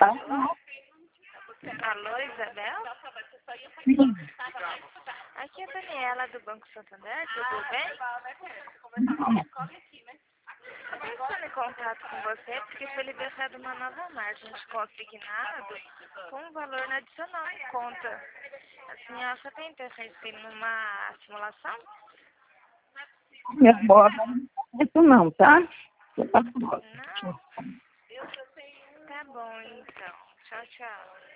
Alô? Alô, Isabel? Sim. Aqui é a Daniela do Banco Santander, tudo bem? Eu estou entrando em contato com você porque foi liberada uma nova margem de consignado com um valor adicional em conta. A senhora só tem interesse em uma simulação? Minha bola isso não, tá? Você tá fora. Não? Tá bom, então. Tchau, tchau.